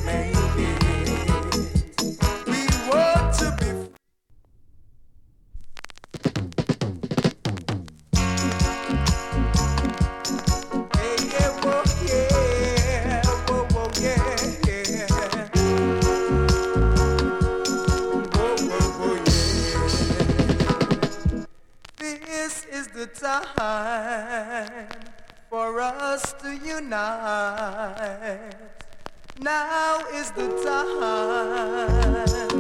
make it. We want to be. Hey, yeah, whoa, yeah, whoa, whoa, yeah, yeah. Whoa, whoa, whoa, yeah. This is the time for us to unite. Now is the time